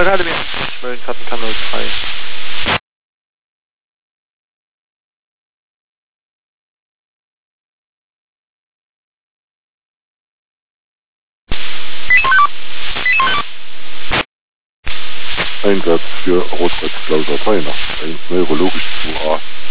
Akademie 1, melden Kartenkanal 3. Einsatz für Rotkreuz Klauser 3 nach 1 neurologisch 2a.